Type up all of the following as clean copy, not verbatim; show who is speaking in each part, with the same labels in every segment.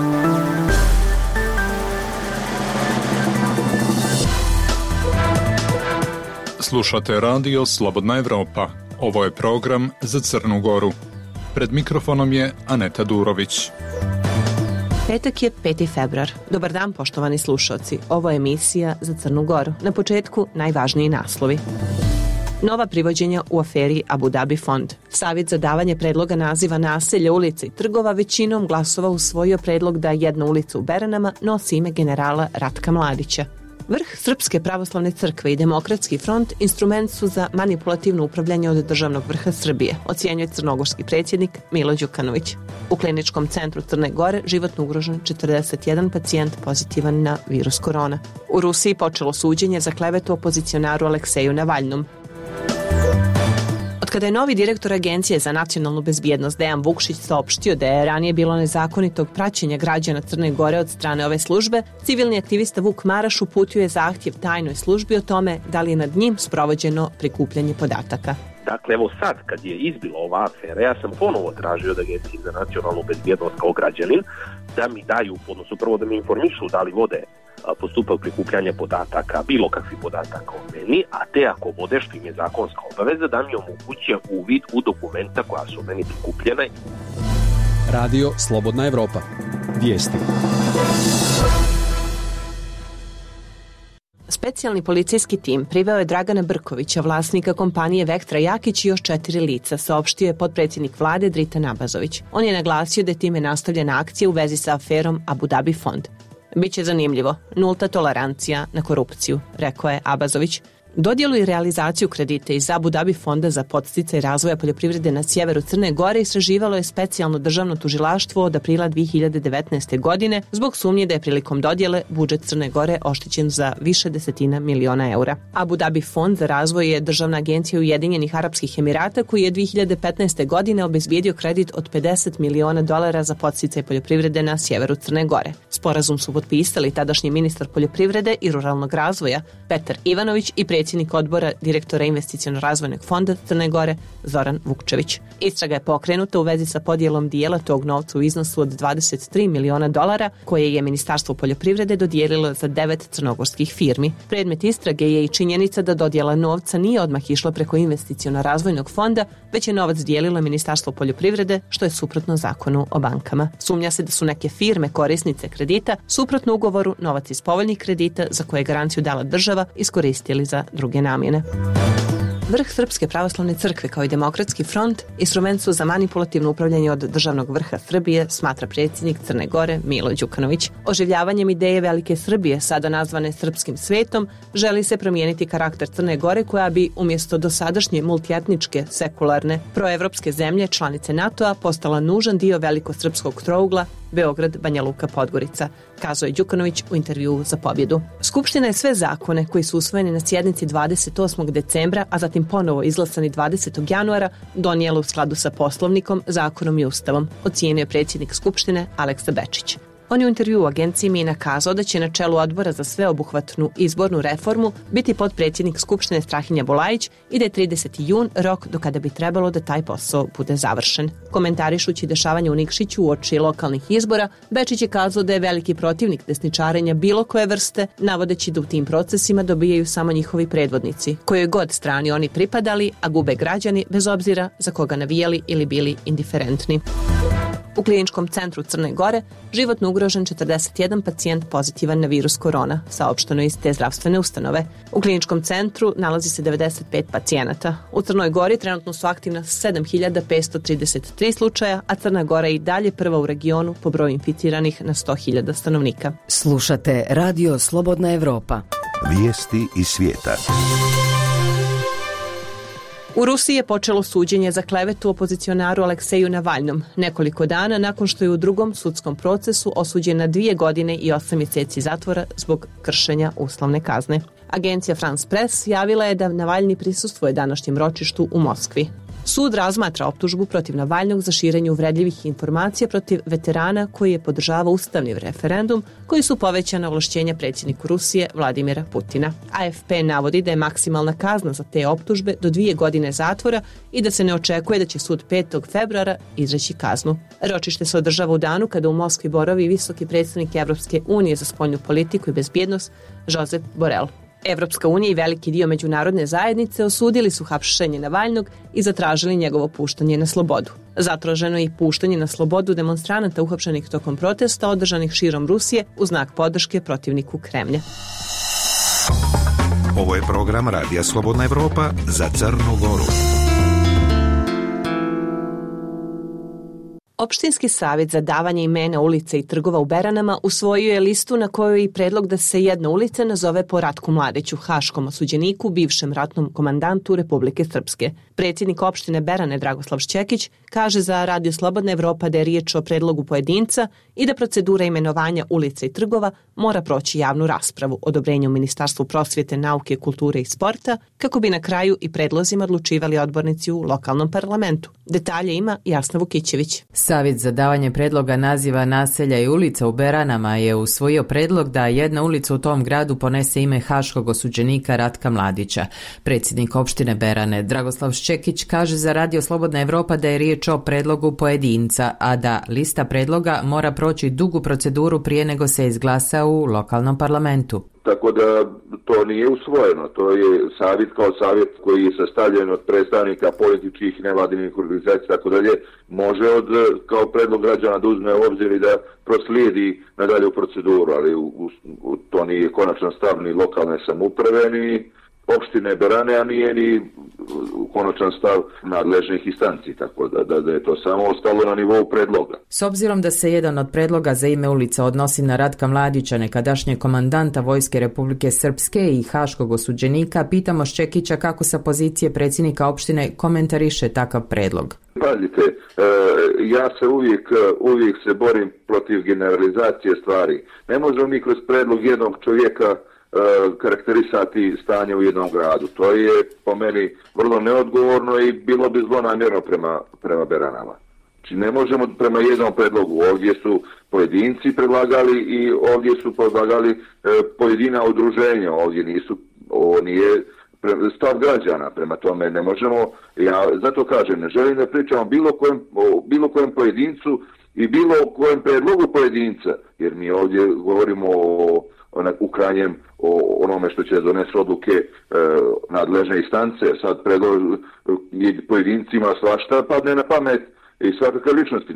Speaker 1: Slušate radio Slobodna Evropa. Ovo je program za Crnu Goru. Pred mikrofonom je Aneta Durović.
Speaker 2: Petak je 5. februar. Dobar dan, poštovani slušalci. Ovo je emisija za Crnu Goru. Na početku najvažniji naslovi. Nova privođenja u aferi Abu Dhabi fond. Savjet za davanje predloga naziva naselja, ulica i trgova većinom glasova usvojio predlog da jedna ulica u Beranama nosi ime generala Ratka Mladića. Vrh Srpske pravoslavne crkve i Demokratski front instrument su za manipulativno upravljanje od državnog vrha Srbije, ocjenjuje crnogorski predsjednik Milo Đukanović. U kliničkom centru Crne Gore životno ugrožen 41 pacijent pozitivan na virus korona. U Rusiji počelo suđenje za klevetu opozicionaru Alekseju Navalnom. Kada je novi direktor Agencije za nacionalnu bezbjednost Dejan Vukšić saopštio da je ranije bilo nezakonitog praćenja građana Crne Gore od strane ove službe, civilni aktivista Vuk Maraš uputio je zahtjev tajnoj službi o tome da li je nad njim sprovođeno prikupljanje podataka.
Speaker 3: Dakle, evo sad, kad je izbila ova afera, ja sam ponovo tražio od Agencije za nacionalnu bezbjednost kao građanin da mi daju, odnosno prvo da mi informišu da li vode postupak prikupljanja podataka, bilo kakvih podataka o meni, a te ako vode, što im je zakonska obaveza, da mi omoguće uvid u dokumenta koja su meni prikupljena.
Speaker 4: Radio Slobodna Evropa. Vijesti.
Speaker 2: Specijalni policijski tim priveo je Dragana Brkovića, vlasnika kompanije Vektra Jakić i još 4 lica, saopštio je potpredsjednik vlade Dritan Abazović. On je naglasio da je time nastavljena akcija u vezi sa aferom Abu Dhabi fond. Biće zanimljivo, nulta tolerancija na korupciju, rekao je Abazović. Dodjelu i realizaciju kredita iz Abu Dhabi fonda za podsticaj razvoja poljoprivrede na sjeveru Crne Gore istraživalo je specijalno državno tužilaštvo od aprila 2019. godine zbog sumnje da je prilikom dodjele budžet Crne Gore oštećen za više desetina miliona eura. Abu Dhabi fond za razvoj je državna agencija Ujedinjenih Arapskih Emirata koji je 2015. godine obezbijedio kredit od $50 miliona za podsticaj poljoprivrede na sjeveru Crne Gore. Sporazum su potpisali tadašnji ministar poljoprivrede i ruralnog razvoja Petar Ivanović i predsjednik odbora direktora investiciono-razvojnog fonda Crne Gore Zoran Vukčević. Istraga je pokrenuta u vezi sa podjelom dijela tog novca u iznosu od $23 miliona koje je Ministarstvo poljoprivrede dodijelilo za 9 crnogorskih firmi. Predmet istrage je i činjenica da dodjela novca nije odmah išla preko investiciono-razvojnog fonda, već je novac dijelilo Ministarstvo poljoprivrede, što je suprotno zakonu o bankama. Sumnja se da su neke firme korisnice kredita, suprotno ugovoru, novac iz povoljnih kredita za koje je garanciju dala država iskoristili za druge namjene. Vrh Srpske pravoslavne crkve kao i Demokratski front instrument su za manipulativno upravljanje od državnog vrha Srbije, smatra predsjednik Crne Gore Milo Đukanović. Oživljavanjem ideje Velike Srbije, sada nazvane srpskim svetom, želi se promijeniti karakter Crne Gore koja bi umjesto dosadašnje multietničke, sekularne, proevropske zemlje, članice NATO-a, postala nužan dio velikosrpskog trougla Beograd, Banja Luka, Podgorica, kazao je Đukanović u intervjuu za Pobjedu. Skupština je sve zakone koji su usvojeni na sjednici 28. decembra, a zatim ponovo izglasani 20. januara, donijela u skladu sa Poslovnikom, zakonom i Ustavom, ocijenio je predsjednik Skupštine Aleksa Bečić. On je u intervjuu u agenciji Mina kazao da će na čelu odbora za sveobuhvatnu izbornu reformu biti potpredsjednik Skupštine Strahinja Bulajić i da je 30. jun rok do kada bi trebalo da taj posao bude završen. Komentarišući dešavanje u Nikšiću uoči lokalnih izbora, Bečić je kazao da je veliki protivnik desničarenja bilo koje vrste, navodeći da u tim procesima dobijaju samo njihovi predvodnici, kojoj god strani oni pripadali, a gube građani bez obzira za koga navijali ili bili indiferentni. U kliničkom centru Crne Gore životno ugrožen 41 pacijent pozitivan na virus korona, saopšteno iz te zdravstvene ustanove. U kliničkom centru nalazi se 95 pacijenata. U Crnoj Gori trenutno su aktivna 7533 slučaja, a Crna Gora je i dalje prva u regionu po broju inficiranih na 100.000 stanovnika.
Speaker 5: Slušate Radio Slobodna Evropa.
Speaker 6: Vijesti iz svijeta.
Speaker 2: U Rusiji je počelo suđenje za klevetu opozicionaru Alekseju Navalnom, nekoliko dana nakon što je u drugom sudskom procesu osuđen na 2 godine i 8 mjeseci zatvora zbog kršenja uslovne kazne. Agencija France Press javila je da Navalni prisustvuje današnjem ročištu u Moskvi. Sud razmatra optužbu protiv Navalnog za širenje uvredljivih informacija protiv veterana koji je podržavao ustavni referendum, koji su povećana ovlašćenja predsjedniku Rusije Vladimira Putina. AFP navodi da je maksimalna kazna za te optužbe do 2 godine zatvora i da se ne očekuje da će sud 5. februara izreći kaznu. Ročište se održava u danu kada u Moskvi boravi visoki predstavnik Evropske unije za spoljnu politiku i bezbjednost Josep Borrell. Evropska unija i veliki dio međunarodne zajednice osudili su hapšenje Navalnog i zatražili njegovo puštanje na slobodu. Zatraženo je i puštanje na slobodu demonstranata uhapšenih tokom protesta održanih širom Rusije u znak podrške protivniku Kremlja.
Speaker 6: Ovo je program Radija Slobodna Evropa za Crnu Goru.
Speaker 2: Opštinski savjet za davanje imena ulica i trgova u Beranama usvojio je listu na kojoj je i predlog da se jedna ulica nazove po Ratku Mladiću, haškom osuđeniku, bivšem ratnom komandantu Republike Srpske. Predsjednik opštine Berane Dragoslav Šćekić kaže za Radio Slobodna Evropa da je riječ o predlogu pojedinca i da procedura imenovanja ulica i trgova mora proći javnu raspravu, odobrenje u Ministarstvu prosvjete, nauke, kulture i sporta, kako bi na kraju i predlozima odlučivali odbornici u lokalnom parlamentu. Detalje ima Jasna Vukićević.
Speaker 7: Savjet za davanje predloga naziva naselja i ulica u Beranama je usvojio predlog da jedna ulica u tom gradu ponese ime haškog osuđenika Ratka Mladića. Predsjednik opštine Berane Dragoslav Šćekić kaže za Radio Slobodna Evropa da je riječ o predlogu pojedinca, a da lista predloga mora proći dugu proceduru prije nego se izglasa u lokalnom parlamentu.
Speaker 8: Tako da to nije usvojeno, to je savjet kao savjet koji je sastavljen od predstavnika političkih, nevladinih organizacija, tako dalje, može kao predlog građana da uzme u obzir i da proslijedi nadalje u proceduru, ali to nije konačan stav ni lokalne samouprave, ni opštine Berane, a nije ni konačan stav nadležnih instanci, tako da je to samo ostalo na nivou predloga.
Speaker 7: S obzirom da se jedan od predloga za ime ulica odnosi na Ratka Mladića, nekadašnjeg komandanta Vojske Republike Srpske i haškog osuđenika, pitamo Šćekića kako sa pozicije predsjednika opštine komentariše takav predlog.
Speaker 8: Pazite, ja se uvijek se borim protiv generalizacije stvari. Ne možemo mi kroz predlog jednog čovjeka karakterisati stanje u jednom gradu. To je po meni vrlo neodgovorno i bilo bi zlonamjerno prema Beranama. Znači ne možemo prema jednom predlogu. Ovdje su pojedinci predlagali i ovdje su predlagali pojedina udruženja. Ovo nije stav građana, prema tome ne možemo. Ja zato kažem, ne želim da pričam o bilo kojem pojedincu i bilo kojem predlogu pojedinca, jer mi ovdje govorimo u krajnjem o onome što će donesti odluke nadležne instance. Sad pojedincima svašta padne na pamet i svakakve ličnosti.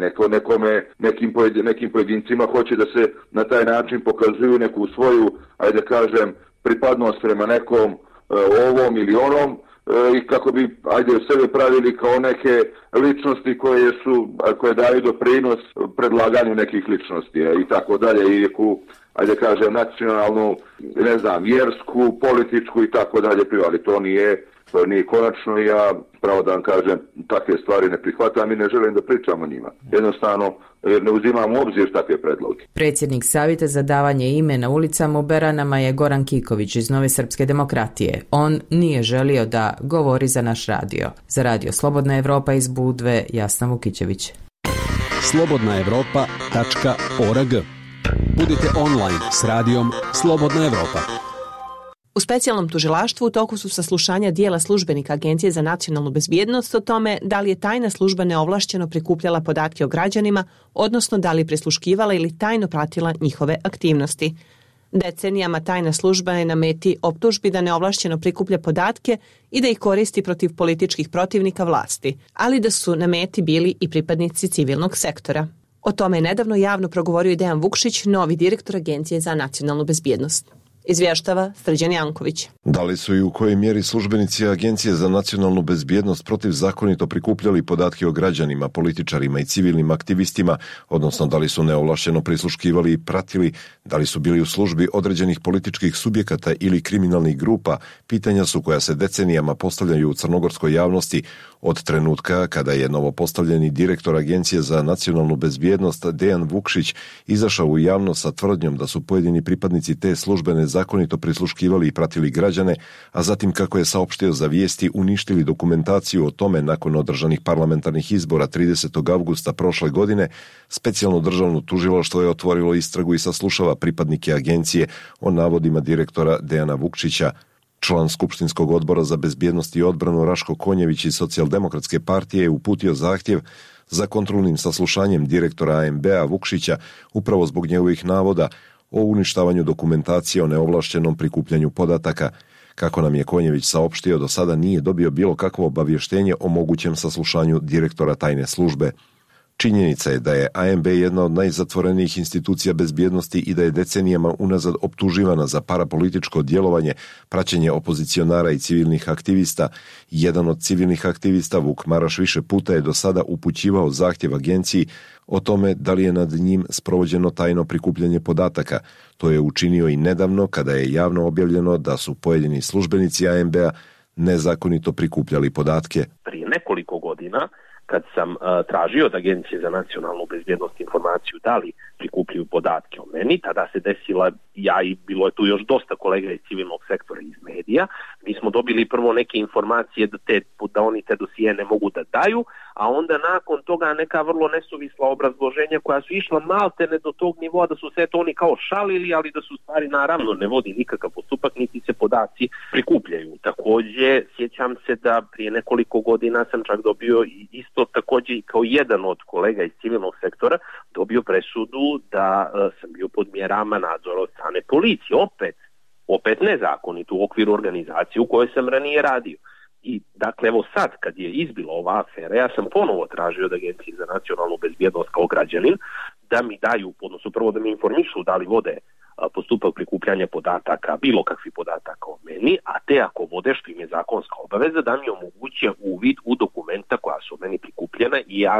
Speaker 8: Nekim pojedincima hoće da se na taj način pokazuju neku svoju, ajde kažem, pripadnost prema nekom ovom ili onom i kako bi sebe pravili kao neke ličnosti koje daju doprinos predlaganju nekih ličnosti i tako dalje, i nacionalnu, vjersku, političku i tako dalje, ali to nije konačno. Ja, pravo da vam kažem, takve stvari ne prihvatam i ne želim da pričam o njima. Jednostavno, jer ne uzimam u obzir takve predloge.
Speaker 7: Predsjednik savjeta za davanje imena ulicama u Beranama je Goran Kiković iz Nove Srpske demokratije. On nije želio da govori za naš radio. Za Radio Slobodna Evropa iz Budve, Jasna Vukićević.
Speaker 4: slobodnaevropa.org. Budite online s radijom Slobodna Evropa.
Speaker 2: U specijalnom tužilaštvu u toku su saslušanja dijela službenika Agencije za nacionalnu bezbjednost o tome da li je tajna služba neovlašćeno prikupljala podatke o građanima, odnosno da li je prisluškivala ili tajno pratila njihove aktivnosti. Decenijama tajna služba je na meti optužbi da neovlašćeno prikuplja podatke i da ih koristi protiv političkih protivnika vlasti, ali da su na meti bili i pripadnici civilnog sektora. O tome je nedavno javno progovorio i Dejan Vukšić, novi direktor Agencije za nacionalnu bezbjednost. Izvještava Srđan Janković.
Speaker 9: Da li su i u kojoj mjeri službenici Agencije za nacionalnu bezbjednost protivzakonito prikupljali podatke o građanima, političarima i civilnim aktivistima, odnosno da li su neovlašteno prisluškivali i pratili, da li su bili u službi određenih političkih subjekata ili kriminalnih grupa, pitanja su koja se decenijama postavljaju u crnogorskoj javnosti, Od trenutka kada je novopostavljeni direktor Agencije za nacionalnu bezbjednost Dejan Vukšić izašao u javnost sa tvrdnjom da su pojedini pripadnici te službe nezakonito prisluškivali i pratili građane, a zatim, kako je saopštio za vijesti, uništili dokumentaciju o tome nakon održanih parlamentarnih izbora 30. avgusta prošle godine, specijalno državno tužilaštvo je otvorilo istragu i saslušava pripadnike agencije o navodima direktora Dejana Vukšića. Član Skupštinskog odbora za bezbjednost i odbranu Raško Konjević iz Socijaldemokratske partije je uputio zahtjev za kontrolnim saslušanjem direktora ANB-a Vukšića upravo zbog njegovih navoda o uništavanju dokumentacije o neovlašćenom prikupljanju podataka. Kako nam je Konjević saopštio, do sada nije dobio bilo kakvo obavještenje o mogućem saslušanju direktora tajne službe. Činjenica je da je ANB jedna od najzatvorenijih institucija bezbjednosti i da je decenijama unazad optuživana za parapolitičko djelovanje, praćenje opozicionara i civilnih aktivista. Jedan od civilnih aktivista, Vuk Maraš, više puta je do sada upućivao zahtjev agenciji o tome da li je nad njim sprovođeno tajno prikupljanje podataka. To je učinio i nedavno kada je javno objavljeno da su pojedini službenici ANB-a nezakonito prikupljali podatke.
Speaker 3: Prije nekoliko godina, kad sam tražio od Agencije za nacionalnu bezbjednost informaciju da li prikupljaju podatke o meni, tada se desila ja i bilo je tu još dosta kolega iz civilnog sektora i iz medija. Mi smo dobili prvo neke informacije da oni te dosije ne mogu da daju, a onda nakon toga neka vrlo nesuvisla obrazloženja koja su išla maltene do tog nivoa da su sve to oni kao šalili, ali da su stvari naravno ne vodi nikakav postupak, niti se podaci prikupljaju. Također, sjećam se da prije nekoliko godina sam čak dobio isto također kao jedan od kolega iz civilnog sektora dobio presudu da sam bio pod mjerama nadzora od strane policije, opet nezakonito u okviru organizacije u kojoj sam ranije radio. I dakle, evo sad kad je izbila ova afera, ja sam ponovo tražio od Agencije za nacionalnu bezbjednost kao građanin da mi daju, odnosno prvo da mi informišu da li vode postupak prikupljanja podataka, bilo kakvih podataka o meni, a te ako vode, što im je zakonska obaveza, da mi omoguće uvid u dokumenta koja su meni prikupljena i ja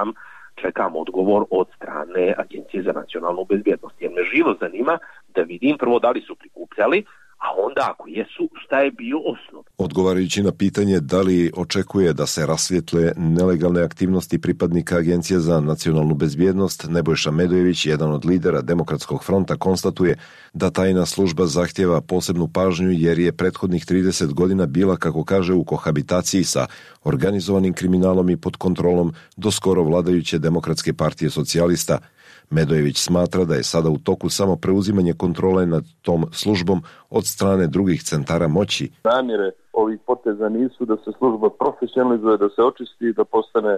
Speaker 3: čekam odgovor od strane Agencije za nacionalnu bezbjednost. Jer me živo zanima da vidim prvo da li su prikupljali, a onda ako jesu, šta je bio osnov.
Speaker 9: Odgovarajući na pitanje da li očekuje da se rasvijetle nelegalne aktivnosti pripadnika Agencije za nacionalnu bezbjednost, Nebojša Medojević, jedan od lidera Demokratskog fronta, konstatuje da tajna služba zahtjeva posebnu pažnju jer je prethodnih 30 godina bila, kako kaže, u kohabitaciji sa organizovanim kriminalom i pod kontrolom do skoro vladajuće Demokratske partije socijalista. Medojević smatra da je sada u toku samo preuzimanje kontrole nad tom službom od strane drugih centara moći.
Speaker 10: Namjere ovih poteza nisu da se služba profesionalizuje, da se očisti, da postane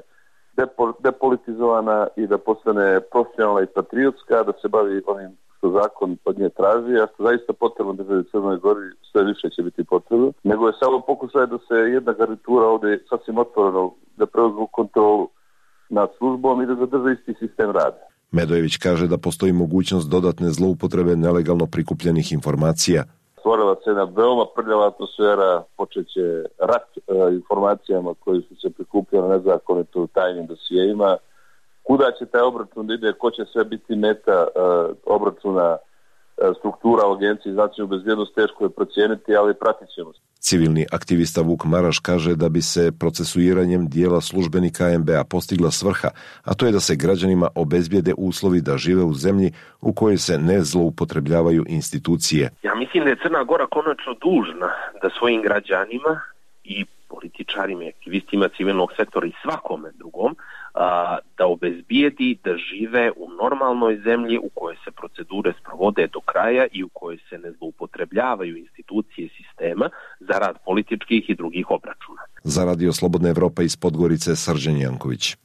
Speaker 10: depolitizovana i da postane profesionalna i patriotska, da se bavi onim što zakon od nje traži, a što zaista potrebno državi Crnoj Gori, sve više će biti potrebno, nego je samo pokušaj da se jedna garnitura ovdje sasvim otvoreno da preuzmu kontrolu nad službom i da zadrže isti sistem rada.
Speaker 9: Medojević kaže da postoji mogućnost dodatne zloupotrebe nelegalno prikupljenih informacija.
Speaker 10: Stvorila se jedna veoma prljava atmosfera, počeće rat informacijama koji su se prikupljene nezakonito u tajnim dosijeima. Kuda će taj obračun da ide, ko će sve biti meta obračuna, struktura u Agenciji za nacionalnu bezbjednost teško je procijeniti, ali pratit ćemo se.
Speaker 9: Civilni aktivista Vuk Maraš kaže da bi se procesuiranjem dijela službenika ANB-a postigla svrha, a to je da se građanima obezbijede uslovi da žive u zemlji u kojoj se ne zloupotrebljavaju institucije.
Speaker 3: Ja mislim da je Crna Gora konačno dužna da svojim građanima i političarima i aktivistima civilnog sektora i svakome drugom da obezbijedi da žive u normalnoj zemlji u kojoj se procedure sprovode do kraja i u kojoj se ne zloupotrebljavaju institucije sistema za rad političkih i drugih obračuna.
Speaker 9: Za Radio Slobodna Evropa iz Podgorice, Srđan Janković.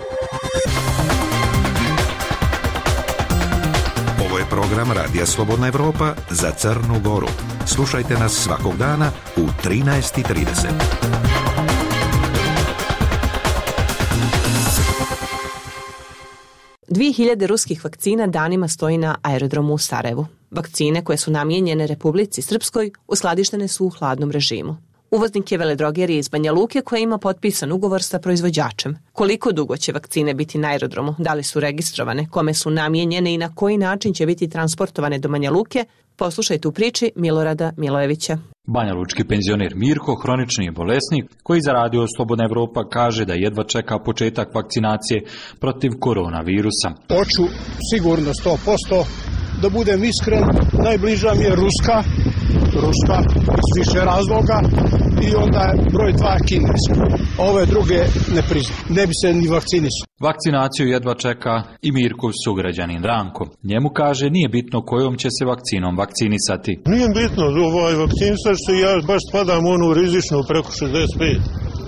Speaker 6: Ovo je program Radija Slobodna Evropa za Crnu Goru. Slušajte nas svakog dana u 13:30.
Speaker 2: 2000 ruskih vakcina danima stoji na aerodromu u Sarajevu. Vakcine koje su namijenjene Republici Srpskoj uskladištene su u hladnom režimu. Uvoznik je veledrogerija iz Banja Luke koja ima potpisan ugovor sa proizvođačem. Koliko dugo će vakcine biti na aerodromu, da li su registrovane, kome su namijenjene i na koji način će biti transportovane do Banja Luke, poslušajte u priči Milorada Milojevića.
Speaker 11: Banjalučki penzioner Mirko, hronični je bolesnik koji za Radio Slobodna Evropa kaže da jedva čeka početak vakcinacije protiv koronavirusa.
Speaker 12: Hoću sigurno 100%, da budem iskren, najbliža mi je Ruska iz više razloga i onda je broj 2 Kineska. Ove druge ne priznam, ne bi se ni vakcinisao.
Speaker 11: Vakcinaciju jedva čeka i Mirkov sugrađanin Ranko. Njemu kaže nije bitno kojom će se vakcinom vakcinisati.
Speaker 13: Nije bitno vakcinisati se, ja baš spadam u onu rizičnu preko 65.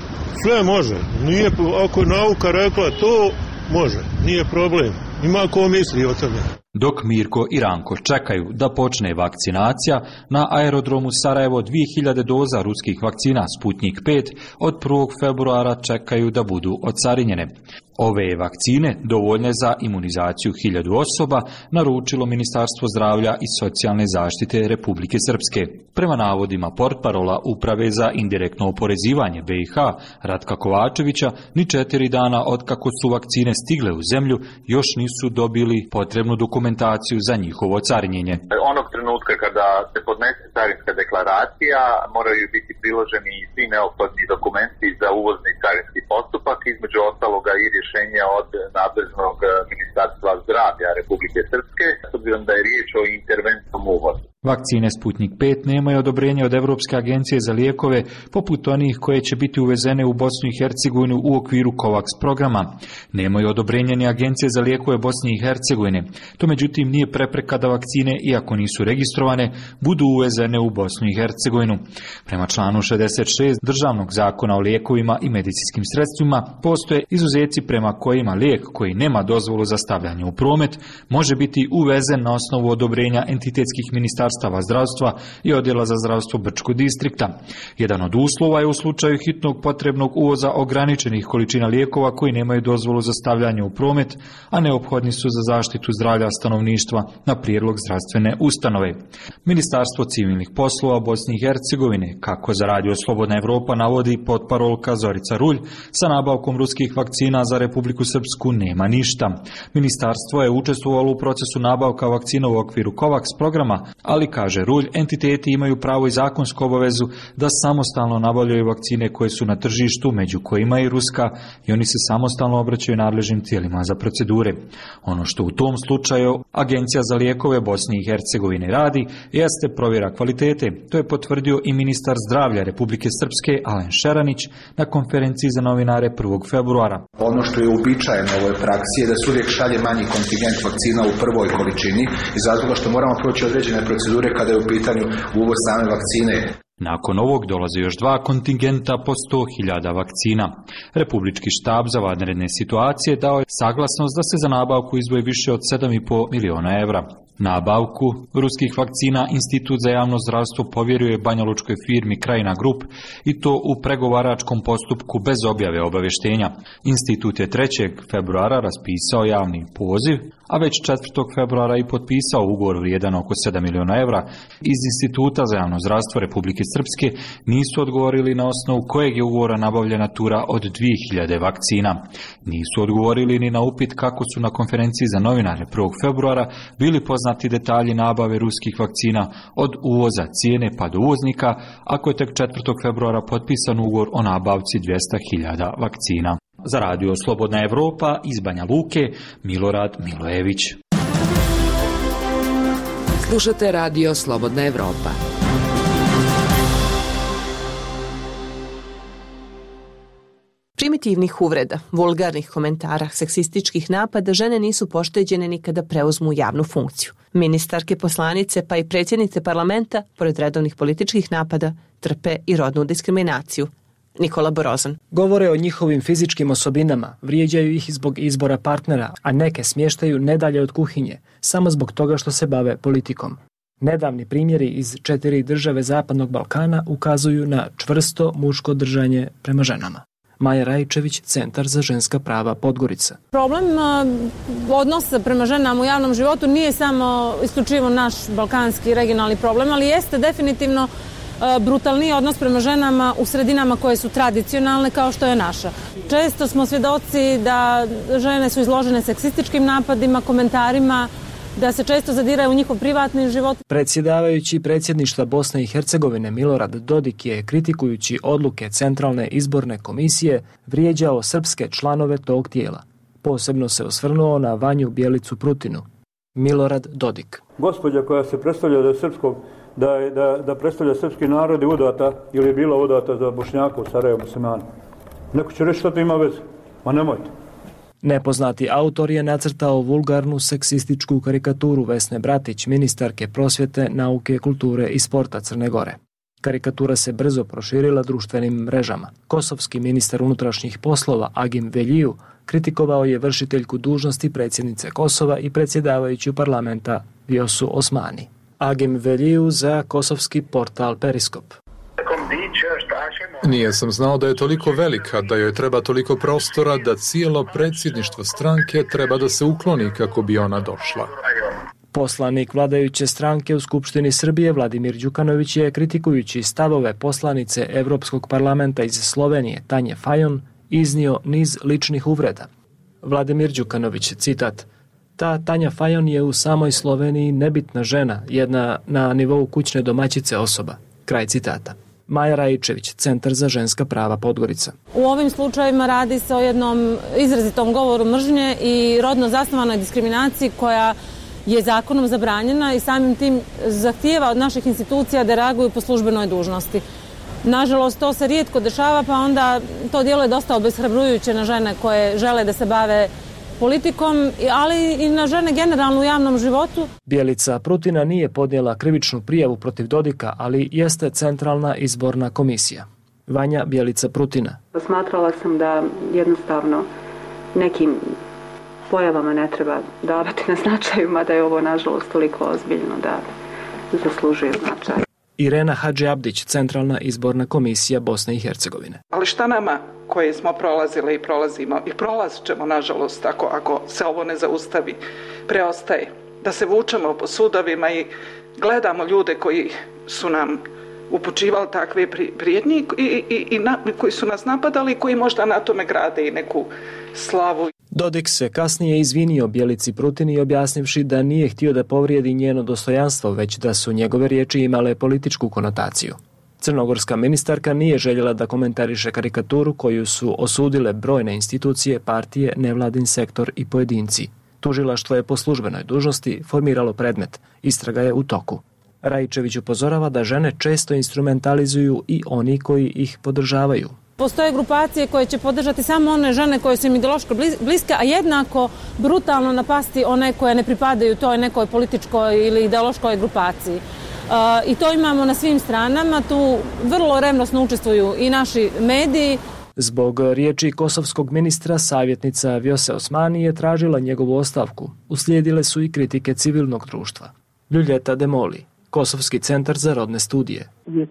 Speaker 13: Sve može. Nije, ako je nauka rekla to, može. Nije problem. Ima ko misli o tome.
Speaker 11: Dok Mirko i Ranko čekaju da počne vakcinacija, na aerodromu Sarajevo 2000 doza ruskih vakcina Sputnik 5 od 1. februara čekaju da budu ocarinjene. Ove vakcine dovoljne za imunizaciju 1000 osoba naručilo Ministarstvo zdravlja i socijalne zaštite Republike Srpske. Prema navodima portparola Uprave za indirektno oporezivanje BiH Ratka Kovačevića, ni 4 dana otkako su vakcine stigle u zemlju još nisu dobili potrebnu dokumentaciju za njihovo carinjenje.
Speaker 10: Onog trenutka kada se podnese carinska deklaracija, moraju biti priloženi svi neophodni dokumenti za uvozni carinski postupak, između ostaloga i rješenja od nadležnog Ministarstva zdravlja Republike Srpske, s obzirom da je riječ o interventnom uvozu.
Speaker 11: Vakcine Sputnik 5 nemaju odobrenje od Europske agencije za lijekove, poput onih koje će biti uvezene u Bosnu i Hercegovinu u okviru COVAX programa. Nemaju odobrenje ni Agencije za lijekove Bosne i Hercegovine. To međutim nije prepreka da vakcine, iako nisu registrovane, budu uvezene u Bosnu i Hercegovinu. Prema članu 66 Državnog zakona o lijekovima i medicinskim sredstvima postoje izuzeci prema kojima lijek koji nema dozvolu za stavljanje u promet može biti uvezen na osnovu odobrenja entitetskih ministarstava zdravstva i odjela za zdravstvo Brčkog distrikta. Jedan od uslova je u slučaju hitnog potrebnog uvoza ograničenih količina lijekova koji nemaju dozvolu za stavljanje u promet, a neophodni su za zaštitu zdravlja stanovništva na prijedlog zdravstvene ustanove. Ministarstvo civilnih poslova Bosne i Hercegovine, kako za Radio Slobodna Evropa navodi potparolka Zorica Rulj, sa nabavkom ruskih vakcina za Republiku Srpsku nema ništa. Ministarstvo je učestvovalo u procesu nabavka vakcina u okviru COVAX programa, ali, kaže Rulj, entiteti imaju pravo i zakonsku obavezu da samostalno nabavljaju vakcine koje su na tržištu, među kojima i ruska, i oni se samostalno obraćaju nadležnim tijelima za procedure. Ono što u tom slučaju Agencija za lijekove Bosne i Hercegovine radi jeste provjera kvalitete. To je potvrdio i ministar zdravlja Republike Srpske Alen Šeranić na konferenciji za novinare 1. februara.
Speaker 14: Ono što je uobičajeno u ovoj praksi je da se uvijek šalje manji kontingent vakcina u prvoj količini iz razloga što moramo proći određene procedure kada je u pitanju uvoz same vakcine.
Speaker 11: Nakon ovog dolaze još 2 kontingenta po 100.000 vakcina. Republički štab za vanredne situacije dao je saglasnost da se za nabavku izdvoji više od 7,5 miliona evra. Nabavku ruskih vakcina Institut za javno zdravstvo povjeruje banjalučkoj firmi Krajina Grup i to u pregovaračkom postupku bez objave obavještenja. Institut je 3. februara raspisao javni poziv, a već 4. februara i potpisao ugovor vrijedan oko 7 miliona evra. Iz Instituta za javno zdravstvo Republike Srpske nisu odgovorili na osnovu kojeg je ugovora nabavljena tura od 2000 vakcina. Nisu odgovorili ni na upit kako su na konferenciji za novinare 1. februara bili poznati detalji nabave ruskih vakcina od uvoza, cijene pa do uvoznika, ako je tek 4. februara potpisan ugovor o nabavci 200.000 vakcina. Za Radio Slobodna Evropa iz Banja Luke, Milorad Milojević.
Speaker 5: Slušate Radio Slobodna Evropa.
Speaker 2: Primitivnih uvreda, vulgarnih komentara, seksističkih napada žene nisu pošteđene ni kada preuzmu javnu funkciju. Ministarke, poslanice pa i predsjednice parlamenta, pored redovnih političkih napada, trpe i rodnu diskriminaciju. Nikola Borozan.
Speaker 15: Govore o njihovim fizičkim osobinama, vrijeđaju ih zbog izbora partnera, a neke smještaju nedalje od kuhinje, samo zbog toga što se bave politikom. Nedavni primjeri iz 4 države Zapadnog Balkana ukazuju na čvrsto muško držanje prema ženama. Maja Rajčević, Centar za ženska prava Podgorica.
Speaker 16: Problem odnosa prema ženama u javnom životu nije samo isključivo naš balkanski regionalni problem, ali jeste definitivno brutalniji odnos prema ženama u sredinama koje su tradicionalne kao što je naša. Često smo svjedoci da žene su izložene seksističkim napadima, komentarima, da se često zadiraju u njihov privatni život.
Speaker 15: Predsjedavajući predsjedništva Bosne i Hercegovine Milorad Dodik je, kritikujući odluke Centralne izborne komisije, vrijeđao srpske članove tog tijela. Posebno se osvrnuo na Vanju Bjelicu Prutinu. Milorad Dodik.
Speaker 17: Gospođa koja se predstavlja da je srpskog, da predstavlja srpski narod i udata ili je bila udata za Bošnjaka u Sarajevu muslimana. Neko će reći što to ima veze. Ma nemojte.
Speaker 15: Nepoznati autor je nacrtao vulgarnu seksističku karikaturu Vesne Bratić, ministarke prosvjete, nauke, kulture i sporta Crne Gore. Karikatura se brzo proširila društvenim mrežama. Kosovski ministar unutrašnjih poslova Agim Veljiju kritikovao je vršiteljku dužnosti predsjednice Kosova i predsjedavajuću parlamenta Vjosu Osmani. Agim Veljiju za kosovski portal Periskop.
Speaker 1: Nije sam znao da je toliko velika, da joj treba toliko prostora, da cijelo predsjedništvo stranke treba da se ukloni kako bi ona došla.
Speaker 15: Poslanik vladajuće stranke u Skupštini Srbije Vladimir Đukanović je, kritikujući stavove poslanice Evropskog parlamenta iz Slovenije Tanje Fajon, iznio niz ličnih uvreda. Vladimir Đukanović, citat: "Ta Tanja Fajon je u samoj Sloveniji nebitna žena, jedna na nivou kućne domaćice osoba." Kraj citata. Maja Rajičević, Centar za ženska prava Podgorica.
Speaker 16: U ovim slučajevima radi se o jednom izrazitom govoru mržnje i rodno zasnovanoj diskriminaciji koja je zakonom zabranjena i samim tim zahtijeva od naših institucija da reaguju po službenoj dužnosti. Nažalost, to se rijetko dešava, pa onda to djeluje dosta obeshrabrujuće na žene koje žele da se bave politikom, ali i na žene generalno u javnom životu.
Speaker 15: Bjelica Prutina nije podnijela krivičnu prijavu protiv Dodika, ali jeste Centralna izborna komisija. Vanja Bjelica Prutina.
Speaker 18: Smatrala sam da jednostavno nekim pojavama ne treba davati na značaju, mada je ovo nažalost toliko ozbiljno da zaslužuje značaj.
Speaker 15: Irena Hadži Abdić, Centralna izborna komisija Bosne i Hercegovine.
Speaker 19: Ali šta nama koji smo prolazili i prolazimo i prolazit ćemo nažalost ako se ovo ne zaustavi, preostaje da se vučemo po sudovima i gledamo ljude koji su nam upućivali takve prijetnje i koji su nas napadali i koji možda na tome grade i neku slavu.
Speaker 15: Dodik se kasnije izvinio Bjelici Prutini objasnivši da nije htio da povrijedi njeno dostojanstvo, već da su njegove riječi imale političku konotaciju. Crnogorska ministarka nije željela da komentariše karikaturu koju su osudile brojne institucije, partije, nevladin sektor i pojedinci. Tužilaštvo je po službenoj dužnosti formiralo predmet. Istraga je u toku. Rajičević upozorava da žene često instrumentalizuju i oni koji ih podržavaju.
Speaker 16: Postoje grupacije koje će podržati samo one žene koje su im ideološko bliske, a jednako brutalno napasti one koje ne pripadaju toj nekoj političkoj ili ideološkoj grupaciji. I to imamo na svim stranama, tu vrlo revnosno učestvuju i naši mediji.
Speaker 15: Zbog riječi kosovskog ministra, savjetnica Vjose Osmani je tražila njegovu ostavku. Uslijedile su i kritike civilnog društva. Ljuljeta Demoli, Kosovski centar za rodne studije.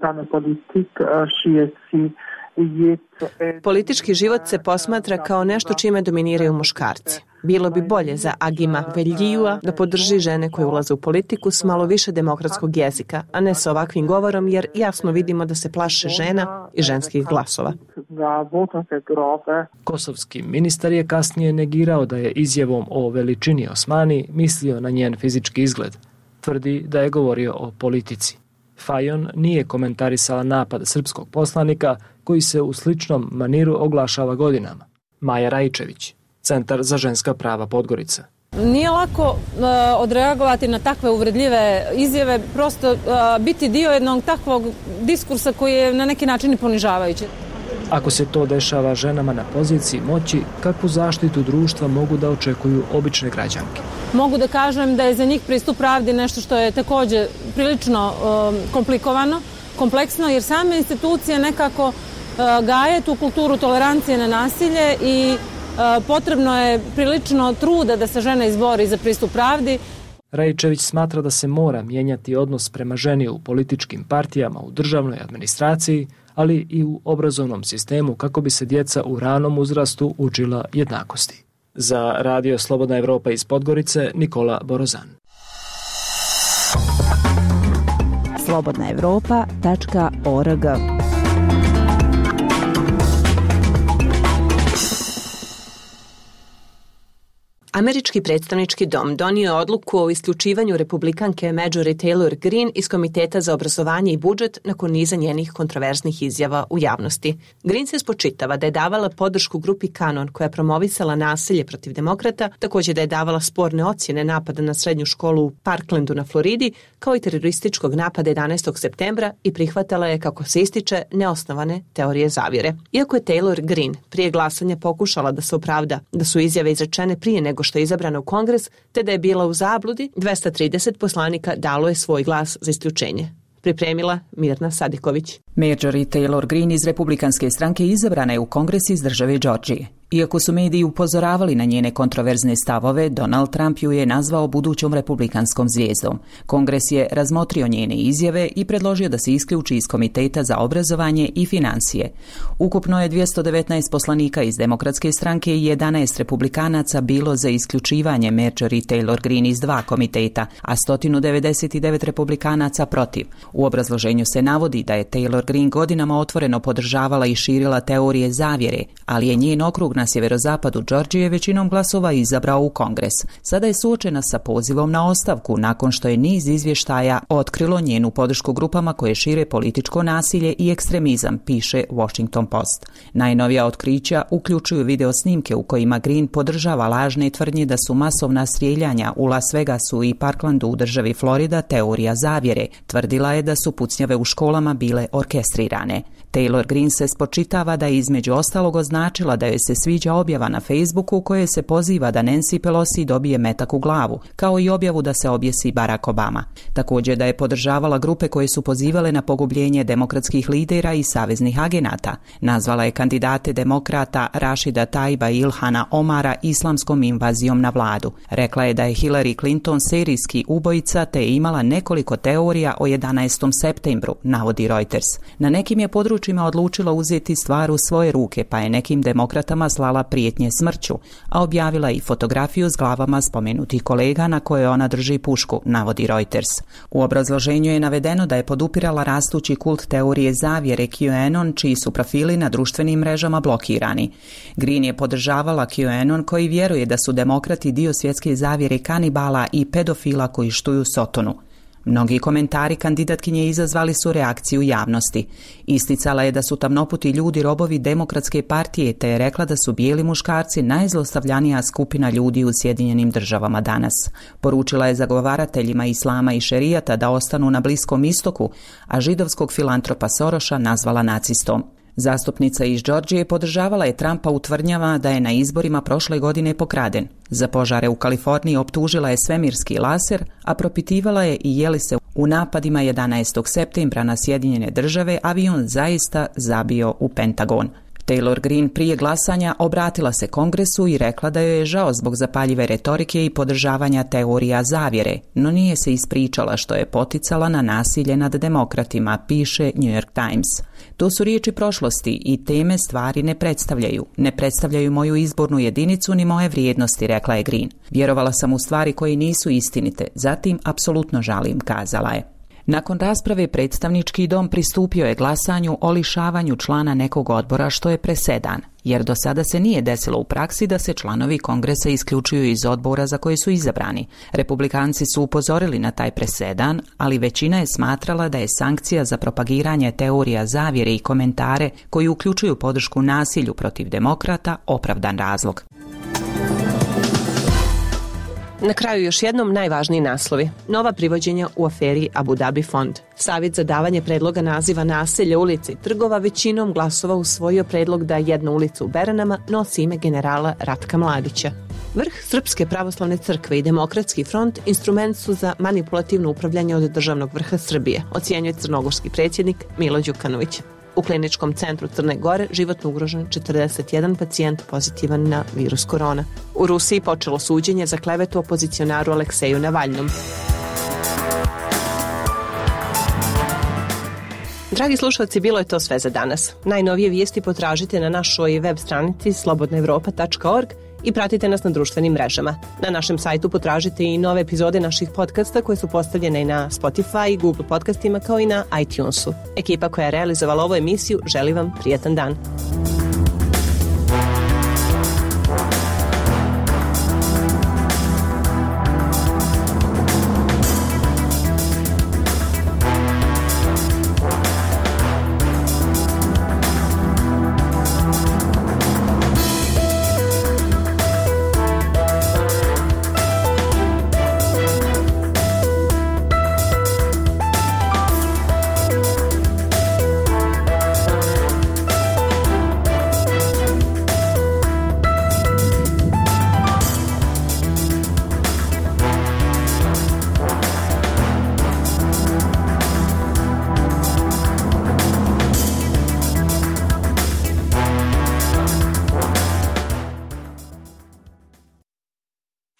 Speaker 2: Politički život se posmatra kao nešto čime dominiraju muškarci. Bilo bi bolje za Agima Veljijua da podrži žene koje ulaze u politiku s malo više demokratskog jezika, a ne s ovakvim govorom, jer jasno vidimo da se plaše žena i ženskih glasova.
Speaker 15: Kosovski ministar je kasnije negirao da je izjavom o veličini Osmani mislio na njen fizički izgled. Tvrdi da je govorio o politici. Fajon nije komentarisala napad srpskog poslanika koji se u sličnom maniru oglašava godinama. Maja Rajičević, Centar za ženska prava Podgorica.
Speaker 16: Nije lako odreagovati na takve uvredljive izjave, prosto biti dio jednog takvog diskursa koji je na neki način i ponižavajući.
Speaker 15: Ako se to dešava ženama na poziciji moći, kakvu zaštitu društva mogu da očekuju obične građanke?
Speaker 16: Mogu da kažem da je za njih pristup pravdi nešto što je također prilično komplikovano, kompleksno, jer same institucije nekako gaje tu kulturu tolerancije na nasilje i potrebno je prilično truda da se žena izbori za pristup pravdi.
Speaker 15: Rajičević smatra da se mora mijenjati odnos prema ženi u političkim partijama, u državnoj administraciji, ali i u obrazovnom sistemu kako bi se djeca u ranom uzrastu učila jednakosti. Za Radio Slobodna Evropa iz Podgorice, Nikola Borozan.
Speaker 20: slobodnaevropa.org.
Speaker 2: Američki predstavnički dom donio je odluku o isključivanju republikanke Marjorie Taylor Greene iz Komiteta za obrazovanje i budžet nakon niza njenih kontroverznih izjava u javnosti. Greene se spočitava da je davala podršku grupi Kanon koja je promovisala nasilje protiv demokrata, također da je davala sporne ocjene napada na srednju školu u Parklandu na Floridi, kao i terorističkog napada 11. septembra i prihvatala je, kako se ističe, neosnovane teorije zavjere. Iako je Taylor Greene prije glasanja pokušala da se opravda da su izjave izrečene prije nego što je izabrana u Kongres, te da je bila u zabludi, 230 poslanika dalo je svoj glas za isključenje. Pripremila Mirna Sadiković.
Speaker 21: Marjorie Taylor Greene iz Republikanske stranke izabrana je u Kongres iz države Georgije. Iako su mediji upozoravali na njene kontroverzne stavove, Donald Trump ju je nazvao budućom republikanskom zvijezdom. Kongres je razmotrio njene izjave i predložio da se isključi iz Komiteta za obrazovanje i financije. Ukupno je 219 poslanika iz Demokratske stranke i 11 republikanaca bilo za isključivanje Marjorie Taylor Greene iz 2 komiteta, a 199 republikanaca protiv. U obrazloženju se navodi da je Taylor Greene godinama otvoreno podržavala i širila teorije zavjere, ali je njen okrug na sjeverozapadu Georgije većinom glasova izabrao u Kongres. Sada je suočena sa pozivom na ostavku nakon što je niz izvještaja otkrilo njenu podršku grupama koje šire političko nasilje i ekstremizam, piše Washington Post. Najnovija otkrića uključuju video snimke u kojima Greene podržava lažne tvrdnje da su masovna strijeljanja u Las Vegasu i Parklandu u državi Florida teorija zavjere. Tvrdila je da su pucnjave u školama bile orkestrirane. Taylor Greene se spočitava da je između ostalog označila da joj se sviđa objava na Facebooku u kojoj se poziva da Nancy Pelosi dobije metak u glavu, kao i objavu da se objesi Barack Obama. Također da je podržavala grupe koje su pozivale na pogubljenje demokratskih lidera i saveznih agenata. Nazvala je kandidate demokrata Rashida Taiba i Ilhana Omara islamskom invazijom na vladu. Rekla je da je Hillary Clinton serijski ubojica te je imala nekoliko teorija o 11. septembru, navodi Reuters. Na nekim je područjima odlučila uzeti stvar u svoje ruke, pa je nekim demokratama slala prijetnje smrću, a objavila i fotografiju s glavama spomenutih kolega na koje ona drži pušku, navodi Reuters. U obrazloženju je navedeno da je podupirala rastući kult teorije zavjere QAnon, čiji su profili na društvenim mrežama blokirani. Greene je podržavala QAnon koji vjeruje da su demokrati dio svjetske zavjere kanibala i pedofila koji štuju sotonu. Mnogi komentari kandidatkinje izazvali su reakciju javnosti. Isticala je da su tamnoputi ljudi robovi Demokratske partije, te je rekla da su bijeli muškarci najzlostavljanija skupina ljudi u Sjedinjenim državama danas. Poručila je zagovarateljima islama i šerijata da ostanu na Bliskom istoku, a židovskog filantropa Soroša nazvala nacistom. Zastupnica iz Georgije podržavala je Trumpa u tvrdnjama da je na izborima prošle godine pokraden. Za požare u Kaliforniji optužila je svemirski laser, a propitivala je i je li se u napadima 11. septembra na Sjedinjene države avion zaista zabio u Pentagon. Taylor Greene prije glasanja obratila se Kongresu i rekla da joj je žao zbog zapaljive retorike i podržavanja teorija zavjere, no nije se ispričala što je poticala na nasilje nad demokratima, piše New York Times. To su riječi prošlosti i teme stvari ne predstavljaju. Ne predstavljaju moju izbornu jedinicu ni moje vrijednosti, rekla je Greene. Vjerovala sam u stvari koje nisu istinite, zatim apsolutno žalim, kazala je. Nakon rasprave predstavnički dom pristupio je glasanju o lišavanju člana nekog odbora, što je presedan, jer do sada se nije desilo u praksi da se članovi Kongresa isključuju iz odbora za koje su izabrani. Republikanci su upozorili na taj presedan, ali većina je smatrala da je sankcija za propagiranje teorija zavjere i komentare koji uključuju podršku nasilju protiv demokrata opravdan razlog.
Speaker 2: Na kraju još jednom najvažniji naslovi. Nova privođenja u aferi Abu Dhabi fond. Savjet za davanje predloga naziva naselja, ulica i trgova većinom glasova usvojio predlog da jedna ulica u Beranama nosi ime generala Ratka Mladića. Vrh Srpske pravoslavne crkve i Demokratski front instrument su za manipulativno upravljanje od državnog vrha Srbije, ocjenjuje crnogorski predsjednik Milo Đukanović. U kliničkom centru Crne Gore životno ugrožen 41 pacijent pozitivan na virus korona. U Rusiji počelo suđenje za klevetu opozicionaru Alekseju Navalnom. Dragi slušalci, bilo je to sve za danas. Najnovije vijesti potražite na našoj web stranici slobodnaevropa.org i pratite nas na društvenim mrežama. Na našem sajtu potražite i nove epizode naših podcasta koje su postavljene i na Spotify, Google podcastima kao i na iTunesu. Ekipa koja je realizovala ovu emisiju želi vam prijatan dan.